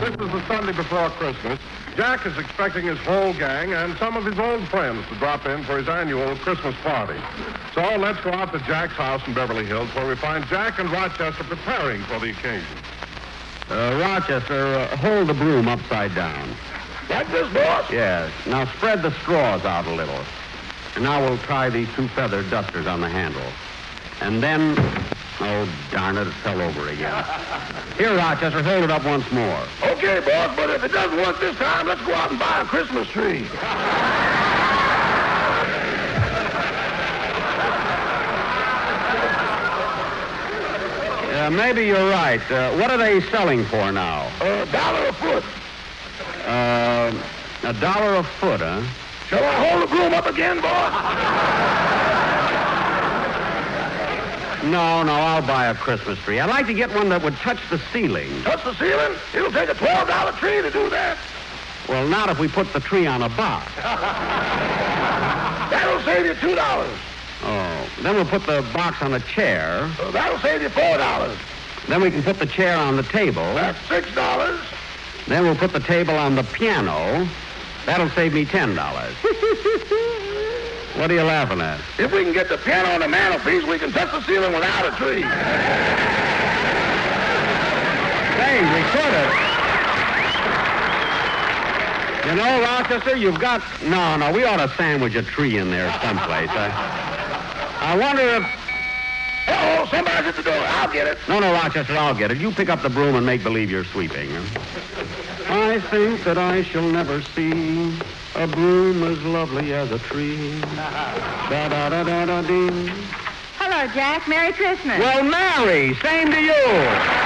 This is the Sunday before Christmas. Jack is expecting his whole gang and some of his old friends to drop in for his annual Christmas party. So let's go out to Jack's house in Beverly Hills, where we find Jack and Rochester preparing for the occasion. Rochester, hold the broom upside down. Like this, boss? Yes. Now spread the straws out a little. And now we'll tie these two feather dusters on the handle. And then... Oh, darn it fell over again. Here, Rochester, hold it up once more. Okay, boss, but if it doesn't work this time, let's go out and buy a Christmas tree. Maybe you're right. What are they selling for now? $1 a foot. $1 a foot, huh? Shall I hold the broom up again, boss? No, I'll buy a Christmas tree. I'd like to get one that would touch the ceiling. Touch the ceiling? It'll take a $12 tree to do that. Well, not if we put the tree on a box. That'll save you $2. Oh, then we'll put the box on a chair. That'll save you $4. Then we can put the chair on the table. That's $6. Then we'll put the table on the piano. That'll save me $10. What are you laughing at? If we can get the piano on the mantelpiece, we can touch the ceiling without a tree. Say, we could have. You know, Rochester, you've got... No, we ought to sandwich a tree in there someplace. I wonder if... Uh-oh, somebody's at the door. I'll get it. No, Rochester, I'll get it. You pick up the broom and make believe you're sweeping. I think that I shall never see a broom as lovely as a tree. Da-da-da-da-da-dee. Hello, Jack. Merry Christmas. Well, Mary, same to you.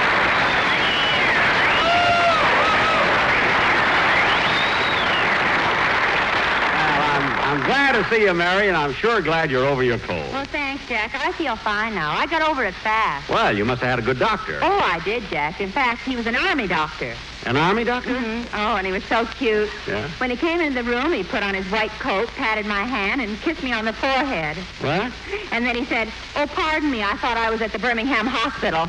I'm glad to see you, Mary, and I'm sure glad you're over your cold. Well, thanks, Jack. I feel fine now. I got over it fast. Well, you must have had a good doctor. Oh, I did, Jack. In fact, he was an army doctor. An army doctor? Mm-hmm. Oh, and he was so cute. Yeah? When he came into the room, he put on his white coat, patted my hand, and kissed me on the forehead. What? And then he said, "Oh, pardon me. I thought I was at the Birmingham hospital."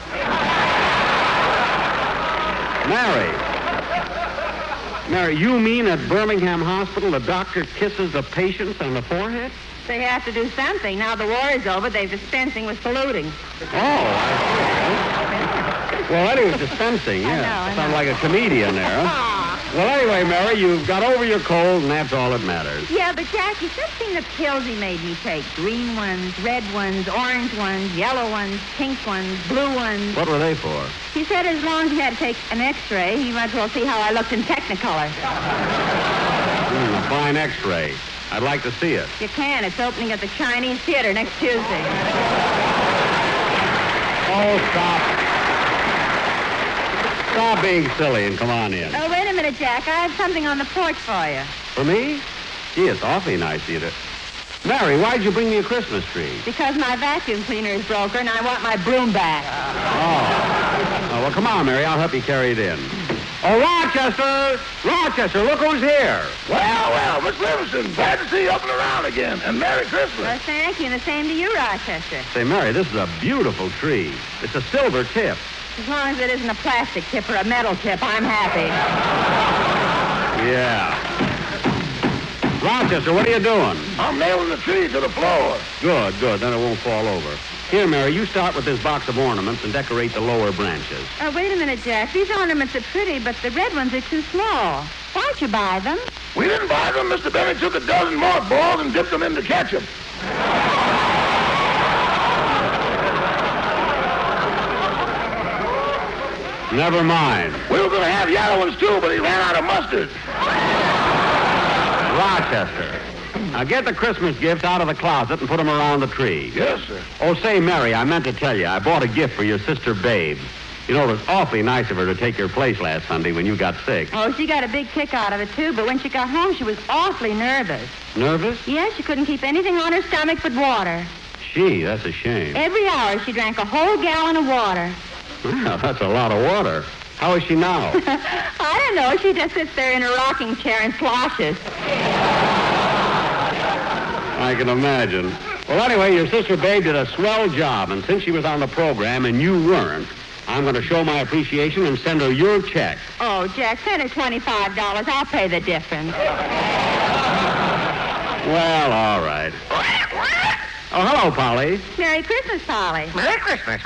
Mary, you mean at Birmingham Hospital the doctor kisses the patients on the forehead? They have to do something. Now the war is over, they're dispensing with polluting. Oh, I see. Well, anyway, dispensing, yeah. I know. Sound like a comedian there, huh? Well, anyway, Mary, you've got over your cold, and that's all that matters. Yeah, but, Jack, you should have seen the pills he made me take. Green ones, red ones, orange ones, yellow ones, pink ones, blue ones. What were they for? He said as long as he had to take an X-ray, he might as well see how I looked in Technicolor. A fine X-ray. I'd like to see it. You can. It's opening at the Chinese Theater next Tuesday. Oh, stop. Stop being silly and come on in. Oh, wait a minute, Jack. I have something on the porch for you. For me? Gee, it's awfully nice of you to... Mary, why'd you bring me a Christmas tree? Because my vacuum cleaner is broken and I want my broom back. Oh, well, come on, Mary. I'll help you carry it in. Oh, Rochester! Rochester, look who's here. Well, Miss Livingston, glad to see you up and around again. And Merry Christmas. Well, thank you, and the same to you, Rochester. Say, Mary, this is a beautiful tree. It's a silver tip. As long as it isn't a plastic tip or a metal tip, I'm happy. Yeah. Rochester, what are you doing? I'm nailing the tree to the floor. Good. Then it won't fall over. Here, Mary, you start with this box of ornaments and decorate the lower branches. Wait a minute, Jack. These ornaments are pretty, but the red ones are too small. Why'd you buy them? We didn't buy them. Mr. Benny took a dozen mothballs and dipped them into ketchup. Never mind. We were going to have yellow ones, too, but he ran out of mustard. Rochester, now get the Christmas gifts out of the closet and put them around the tree. Yes, sir. Oh, say, Mary, I meant to tell you, I bought a gift for your sister, Babe. You know, it was awfully nice of her to take your place last Sunday when you got sick. Oh, she got a big kick out of it, too, but when she got home, she was awfully nervous. Nervous? Yes, she couldn't keep anything on her stomach but water. Gee, that's a shame. Every hour, she drank a whole gallon of water. Well, that's a lot of water. How is she now? I don't know. She just sits there in her rocking chair and sloshes. I can imagine. Well, anyway, your sister Babe did a swell job, and since she was on the program and you weren't, I'm going to show my appreciation and send her your check. Oh, Jack, send her $25. I'll pay the difference. Well, all right. Oh, hello, Polly. Merry Christmas, Polly. Merry Christmas.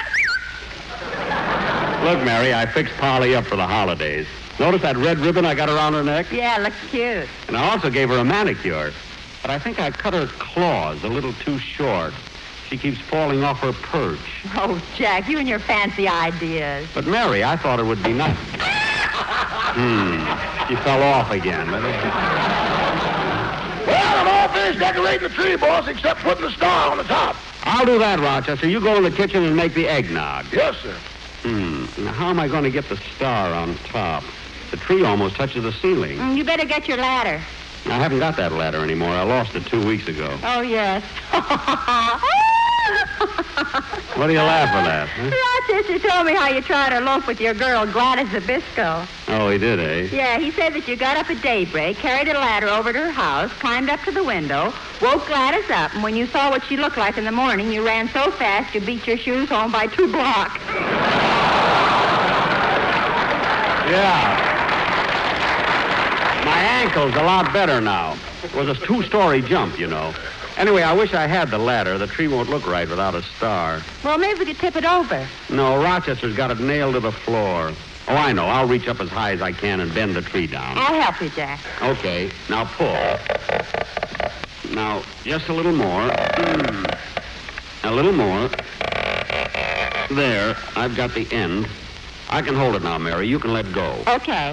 Look, Mary, I fixed Polly up for the holidays. Notice that red ribbon I got around her neck? Yeah, looks cute. And I also gave her a manicure. But I think I cut her claws a little too short. She keeps falling off her perch. Oh, Jack, you and your fancy ideas. But, Mary, I thought it would be nice. She fell off again. Well, I'm all finished decorating the tree, boss, except putting the star on the top. I'll do that, Rochester. You go in the kitchen and make the eggnog. Yes, sir. Now, how am I going to get the star on top? The tree almost touches the ceiling. You better get your ladder. I haven't got that ladder anymore. I lost it 2 weeks ago. Oh, yes. What are you laughing at? Huh? Rochester told me how you tried to elope with your girl, Gladys Zabisco. Oh, he did, eh? Yeah, he said that you got up at daybreak, carried a ladder over to her house, climbed up to the window, woke Gladys up, and when you saw what she looked like in the morning, you ran so fast you beat your shoes home by 2 blocks. Yeah. My ankle's a lot better now. It was a 2-story jump, you know. Anyway, I wish I had the ladder. The tree won't look right without a star. Well, maybe we could tip it over. No, Rochester's got it nailed to the floor. Oh, I know. I'll reach up as high as I can and bend the tree down. I'll help you, Jack. Okay, now pull. Now, just a little more. A little more. There, I've got the end. I can hold it now, Mary. You can let go. Okay.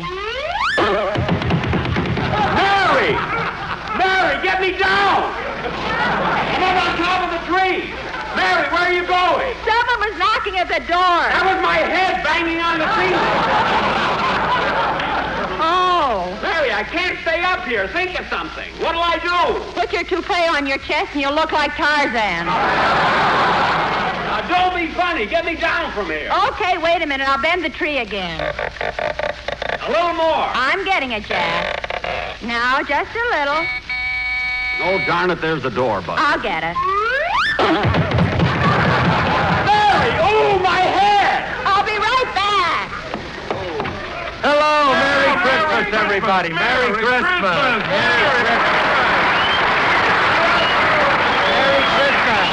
Mary! Mary, get me down! I'm up on top of the tree! Mary, where are you going? Someone was knocking at the door. That was my head banging on the ceiling. Oh. Mary, I can't stay up here. Think of something. What'll I do? Put your toupee on your chest and you'll look like Tarzan. Now, don't be funny. Get me down from here. Okay, wait a minute. I'll bend the tree again. A little more. I'm getting it, Jack. Now, just a little. Oh, darn it, there's the door, Buck. I'll get it. Mary! Oh, my head! I'll be right back. Hello, Merry Christmas, everybody. Merry Christmas. Merry Christmas. Merry Christmas.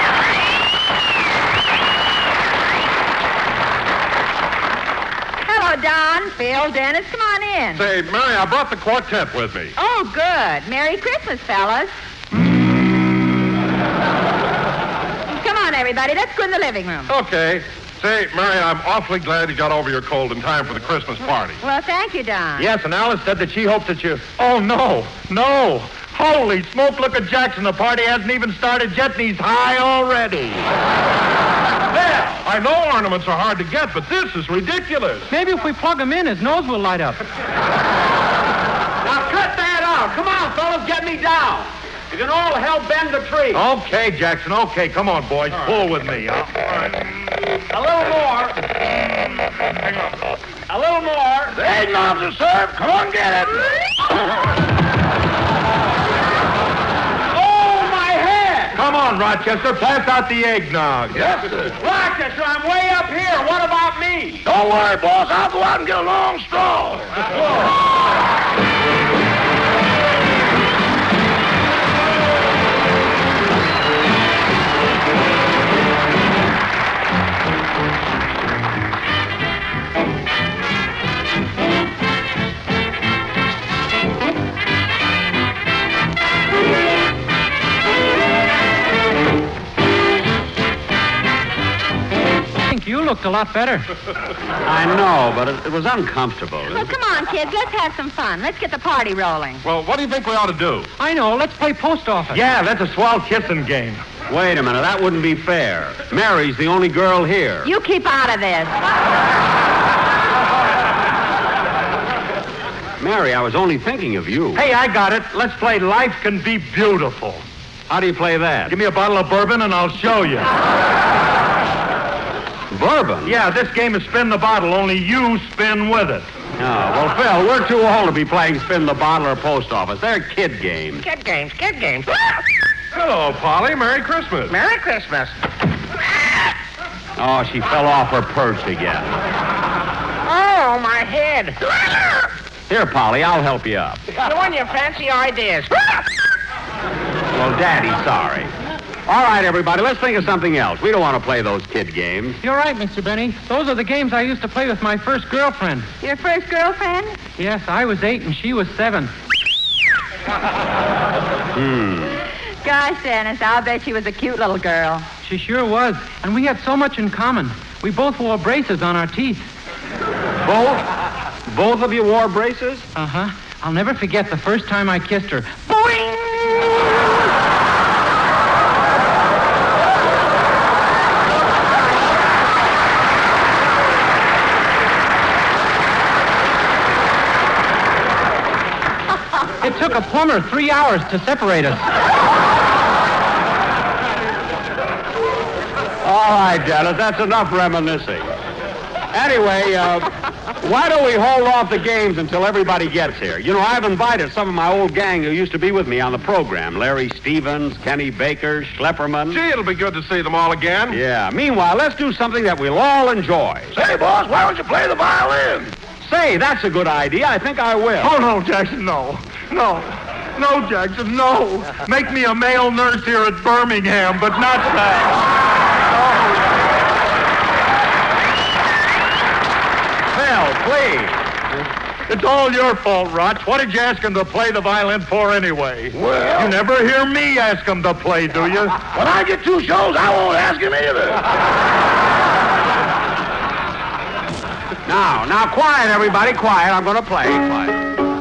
Hello, Don, Phil, Dennis. Come on in. Say, Mary, I brought the quartet with me. Oh, good. Merry Christmas, fellas. Come on, everybody. Let's go in the living room. Okay. Say, Mary, I'm awfully glad you got over your cold in time for the Christmas party. Well, thank you, Don. Yes, and Alice said that she hoped that you... Oh, no. Holy smoke, look at Jackson. The party hasn't even started yet, and he's high already. There! I know ornaments are hard to get, but this is ridiculous. Maybe if we plug him in, his nose will light up. Now, cut that out. Come on, fellas, get me down. You can all help bend the tree. Okay, Jackson, okay. Come on, boys. Pull with me. A little more. A little more. The eggnogs are served. Come on, get it. Oh, my head! Come on, Rochester. Pass out the eggnog. Yes, sir. Rochester, I'm way up here. What about me? Don't worry, boss. I'll go out and get a long straw. You looked a lot better. I know, but it was uncomfortable. Well, come on, kids. Let's have some fun. Let's get the party rolling. Well, what do you think we ought to do? I know. Let's play post office. Yeah, that's a swell kissing game. Wait a minute. That wouldn't be fair. Mary's the only girl here. You keep out of this. Mary, I was only thinking of you. Hey, I got it. Let's play Life Can Be Beautiful. How do you play that? Give me a bottle of bourbon and I'll show you. Bourbon? Yeah, this game is spin the bottle, only you spin with it. Oh, well, Phil, we're too old to be playing spin the bottle or post office. They're kid games. Kid games. Hello, Polly. Merry Christmas. Merry Christmas. Oh, she fell off her perch again. Oh, my head. Here, Polly, I'll help you up. You and your fancy ideas. Well, Daddy's sorry. All right, everybody, let's think of something else. We don't want to play those kid games. You're right, Mr. Benny. Those are the games I used to play with my first girlfriend. Your first girlfriend? Yes, I was 8 and she was 7. Gosh, Dennis, I'll bet she was a cute little girl. She sure was. And we had so much in common. We both wore braces on our teeth. Both? Both of you wore braces? Uh-huh. I'll never forget the first time I kissed her. Boing! It took a plumber 3 hours to separate us. All right, Dennis, that's enough reminiscing. Anyway, why don't we hold off the games until everybody gets here? You know, I've invited some of my old gang who used to be with me on the program. Larry Stevens, Kenny Baker, Schlepperman. Gee, it'll be good to see them all again. Yeah, meanwhile, let's do something that we'll all enjoy. Say, boss, why don't you play the violin? Say, that's a good idea. I think I will. Oh, no, Jackson, no. No, Jackson, no. Make me a male nurse here at Birmingham, but not that. Phil, please. It's all your fault, Roch. What did you ask him to play the violin for anyway? Well, You never hear me ask him to play, do you? when I get 2 shows, I won't ask him either. Now, quiet, everybody, quiet. I'm going to play. Quiet.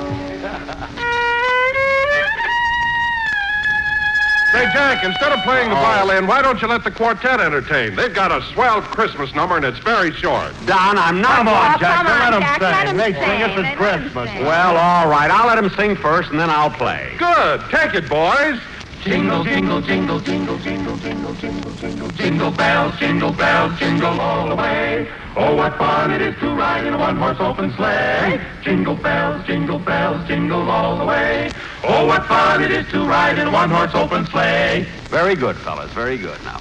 Say, Jack, instead of playing the violin, why don't you let the quartet entertain? They've got a swell Christmas number, and it's very short. Don, I'm not... Come on, Jackson, come on, let him Jack, let sing. him They sing, sing us let at him Christmas. sing. Well, all right. I'll let him sing first, and then I'll play. Good. Take it, boys. Jingle, jingle, jingle, jingle, jingle, jingle, jingle, jingle, jingle bells, jingle all the way. Oh, what fun it is to ride in a one-horse open sleigh. Jingle bells, jingle all the way. Oh, what fun it is to ride in a one-horse open sleigh. Very good, fellas. Very good. Now.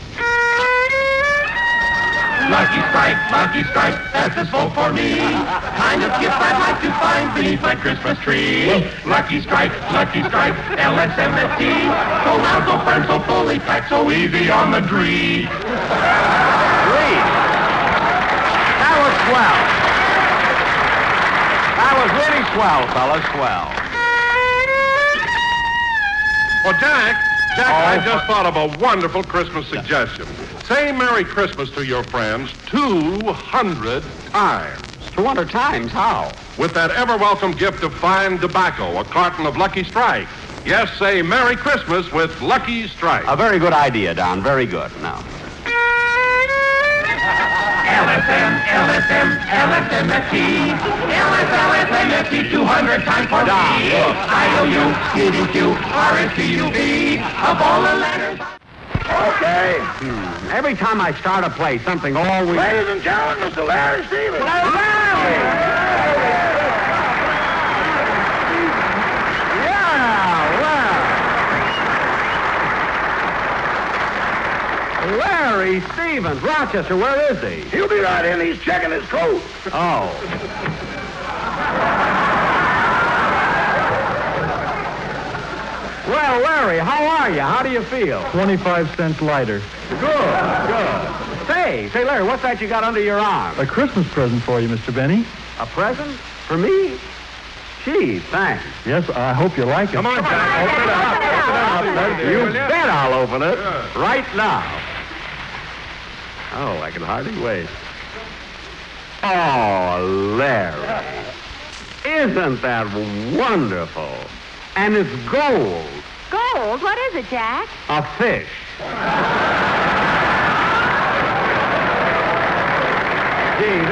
Lucky strike, that's this vote for me. Kind of gift I'd like to find beneath my Christmas tree. Lucky strike, LSMFT. So loud, so firm, so fully packed, so easy on the dree. Please. That was swell. That was really swell, fellas. Swell. Well, Jack, I just thought of a wonderful Christmas suggestion. Say Merry Christmas to your friends 200 times. 200 times? How? With that ever-welcome gift of fine tobacco, a carton of Lucky Strike. Yes, say Merry Christmas with Lucky Strike. A very good idea, Don. Very good. Now. LSMFT. LSMFT 200 times for Don, me. look. IOU, QDQ, RSTUV. Of all the letters. Okay. Every time I start a play, something always... Ladies and gentlemen, Mr. Larry Stevens. Larry Stevens, Rochester, where is he? He'll be right in. He's checking his coat. Oh. Well, Larry, how are you? How do you feel? 25 cents lighter. Good. Say, Larry, what's that you got under your arm? A Christmas present for you, Mr. Benny. A present? For me? Gee, thanks. Yes, I hope you like it. Come on, Jack. Open it up. You bet I'll open it right now. Oh, I can hardly wait. Oh, Larry. Isn't that wonderful? And it's gold. Gold? What is it, Jack? A fish. Gee,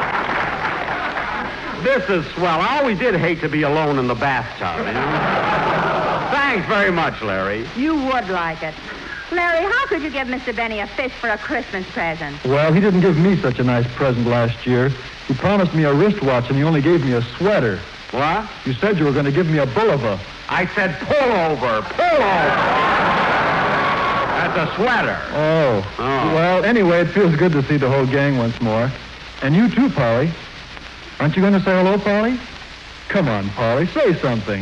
this is swell. I always did hate to be alone in the bathtub, you know? Thanks very much, Larry. You would like it. Larry, how could you give Mr. Benny a fish for a Christmas present? Well, he didn't give me such a nice present last year. He promised me a wristwatch, and he only gave me a sweater. What? You said you were going to give me a bulova. I said pull over. Pull over. That's a sweater. Oh. Well, anyway, it feels good to see the whole gang once more. And you too, Polly. Aren't you going to say hello, Polly? Come on, Polly, say something.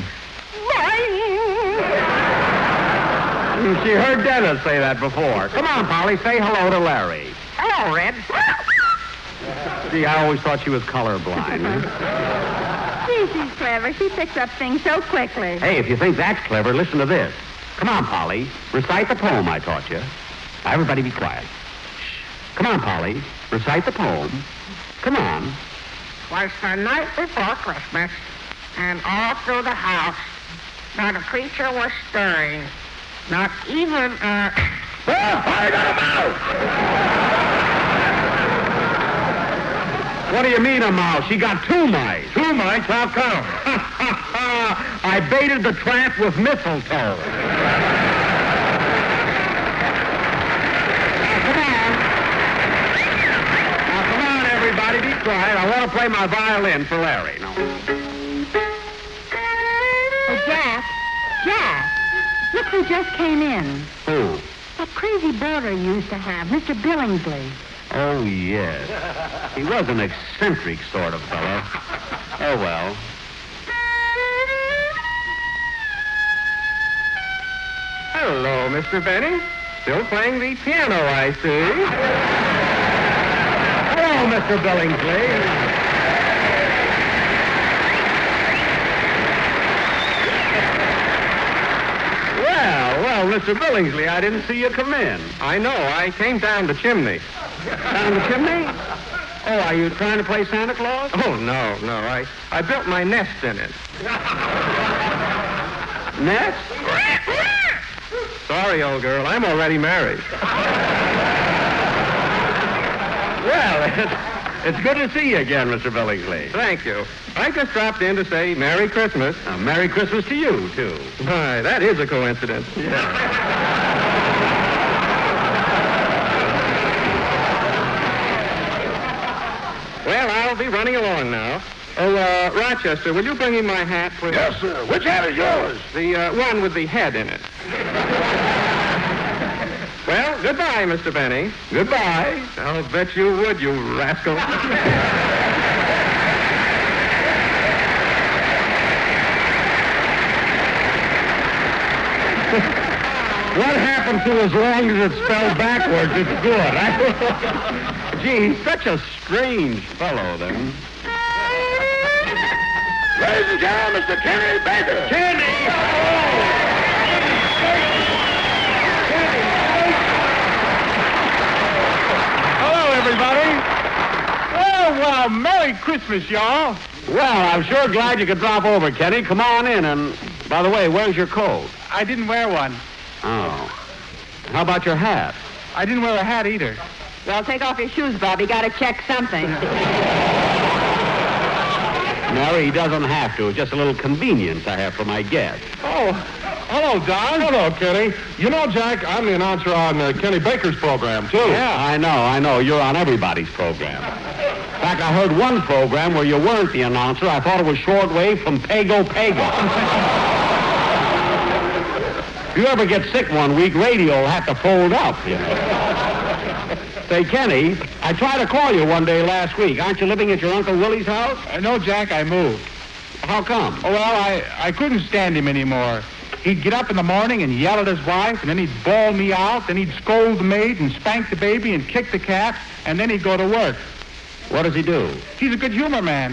She heard Dennis say that before. Come on, Polly, say hello to Larry. Hello, Red. Gee, I always thought she was colorblind. Gee, she's clever. She picks up things so quickly. Hey, if you think that's clever, listen to this. Come on, Polly. Recite the poem I taught you. Now, everybody be quiet. Shh. Come on, Polly. Recite the poem. Come on. 'Twas the night before Christmas, and all through the house, not a creature was stirring. Not even a... I got him out! What do you mean a mouse? She got 2 mice. 2 mice? How come? I baited the trap with mistletoe. Now, come on, everybody, be quiet. I want to play my violin for Larry. No. Oh, Jack. Look who just came in. Who? That crazy boarder you used to have, Mr. Billingsley. Oh, yes. He was an eccentric sort of fellow. Oh, well. Hello, Mr. Benny. Still playing the piano, I see. Hello, Mr. Billingsley. Well, Mr. Billingsley, I didn't see you come in. I know. I came down the chimney. Down the chimney? Oh, are you trying to play Santa Claus? Oh, no. I built my nest in it. Nest? Sorry, old girl. I'm already married. Well, it's good to see you again, Mr. Billingsley. Thank you. I just dropped in to say Merry Christmas. Merry Christmas to you, too. Why, that is a coincidence. Well, I'll be running along now. Oh, Rochester, will you bring me my hat, please? Yes, sir. Which hat is yours? The one with the head in it. Well, goodbye, Mr. Benny. Goodbye. I'll bet you would, you rascal. What happened to as long as it's spelled backwards, it's good. Gee, he's such a strange fellow, then. Ladies and gentlemen, Mr. Kenny Baker. Kenny! Hello, everybody. Oh, well, Merry Christmas, y'all. Well, I'm sure glad you could drop over, Kenny. Come on in, and by the way, where's your coat? I didn't wear one. Oh. How about your hat? I didn't wear a hat either. Well, take off your shoes, Bob. You got to check something. Mary, he doesn't have to. It's just a little convenience I have for my guests. Oh, hello, Don. Hello, Kenny. You know, Jack, I'm the announcer on Kenny Baker's program, too. Yeah, I know. You're on everybody's program. In fact, I heard one program where you weren't the announcer. I thought it was shortwave from Pago. If you ever get sick one week, radio will have to fold up, you know. Say, Kenny, I tried to call you one day last week. Aren't you living at your Uncle Willie's house? No, Jack, I moved. How come? Oh, well, I couldn't stand him anymore. He'd get up in the morning and yell at his wife, and then he'd bawl me out, then he'd scold the maid and spank the baby and kick the cat, and then he'd go to work. What does he do? He's a good humor man.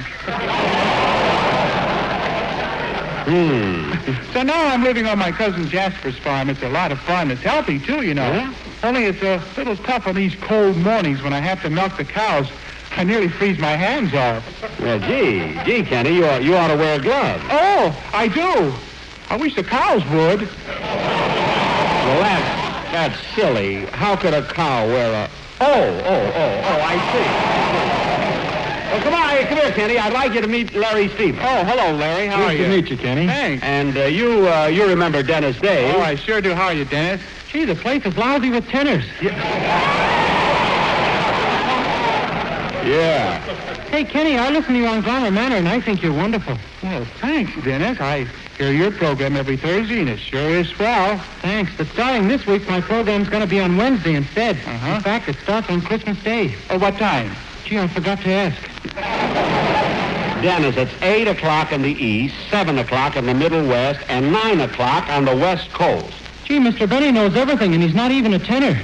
So now I'm living on my cousin Jasper's farm. It's a lot of fun. It's healthy, too, you know. Yeah? Only it's a little tough on these cold mornings when I have to milk the cows. I nearly freeze my hands off. Well, gee, Kenny, you ought to wear gloves. Oh, I do. I wish the cows would. Well, that's silly. How could a cow wear a... Oh, I see. Well, come here, Kenny. I'd like you to meet Larry Stevens. Oh, hello, Larry. How are you? Nice to meet you, Kenny. Thanks. And you remember Dennis Day. Oh, I sure do. How are you, Dennis? Gee, the place is lousy with tenors. Yeah. Hey, Kenny, I listen to you on Glamour Manor, and I think you're wonderful. Well, thanks, Dennis. I hear your program every Thursday, and it sure is swell. Thanks, but starting this week, my program's going to be on Wednesday instead. Uh-huh. In fact, it starts on Christmas Day. Oh, what time? Gee, I forgot to ask. Dennis, it's 8 o'clock in the east, 7 o'clock in the Middle West, and 9 o'clock on the West Coast. Gee, Mr. Benny knows everything, and he's not even a tenor.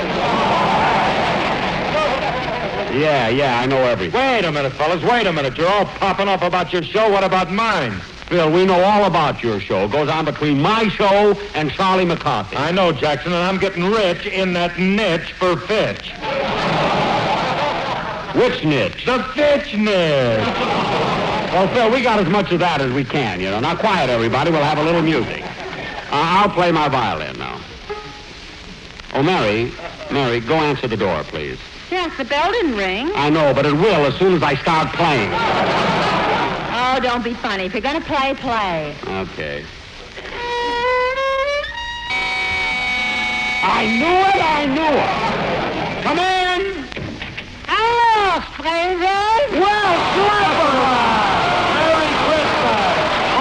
Yeah, I know everything. Wait a minute, fellas. Wait a minute. You're all popping off about your show. What about mine? Phil, we know all about your show. It goes on between my show and Charlie McCarthy. I know, Jackson, and I'm getting rich in that niche for Fitch. Which niche? The Fitch niche. Well, Phil, we got as much of that as we can, you know. Now, quiet, everybody. We'll have a little music. I'll play my violin now. Oh, Mary, go answer the door, please. Jack, the bell didn't ring. I know, but it will as soon as I start playing. Oh, don't be funny. If you're going to play, play. Okay. I knew it! Come in! Hello, strangers. Well, Merry Christmas!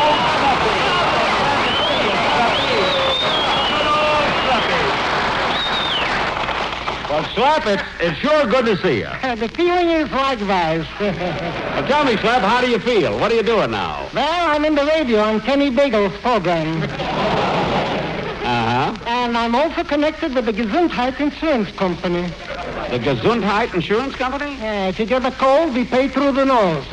Well, Slap, it's sure good to see you. The feeling is likewise. Well, tell me, Slap, how do you feel? What are you doing now? Well, I'm in the radio on Kenny Bagel's program. Uh-huh. And I'm also connected with the Gesundheit Insurance Company. The Gesundheit Insurance Company? Yeah, if you get a cold, we pay through the nose.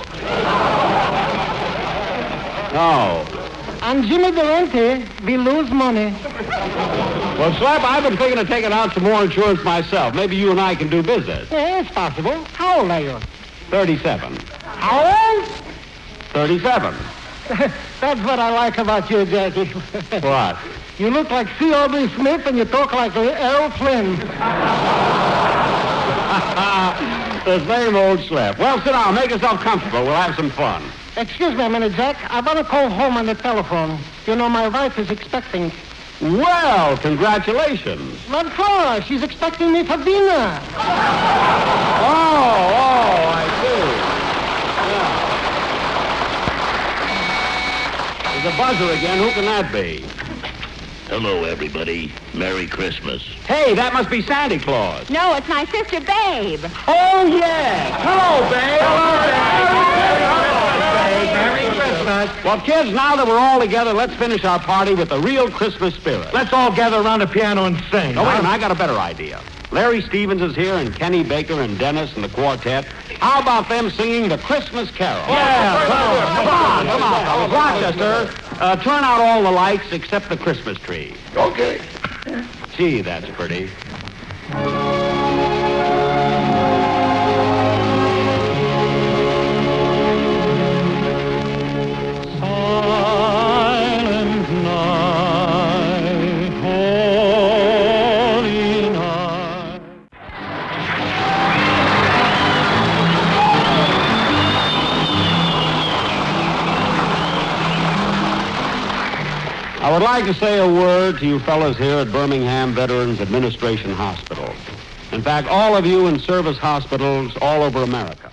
Oh. On Jimmy Durante, we lose money. Well, Slap, I've been thinking of taking out some more insurance myself. Maybe you and I can do business. Yeah, it's possible. How old are you? 37. How old? 37. That's what I like about you, Jackie. What? You look like C. Aubrey Smith and you talk like Errol Flynn. The same old Slap. Well, sit down. Make yourself comfortable. We'll have some fun. Excuse me a minute, Jack. I want to call home on the telephone. You know, my wife is expecting. Well, congratulations. What for? She's expecting me for dinner. Oh, I see. Yeah. There's a buzzer again. Who can that be? Hello, everybody. Merry Christmas. Hey, that must be Santa Claus. No, it's my sister, Babe. Oh, yes. Hello, Babe. Merry Christmas. Well, kids, now that we're all together, let's finish our party with the real Christmas spirit. Let's all gather around the piano and sing. Oh, wait a minute. I got a better idea. Larry Stevens is here, and Kenny Baker and Dennis and the quartet. How about them singing the Christmas Carol? Yeah, Come on, fellas. Rochester, turn out all the lights except the Christmas tree. Okay. Gee, that's pretty. Silent night, holy night. I would like to say a word to you fellas here at Birmingham Veterans Administration Hospital. In fact, all of you in service hospitals all over America.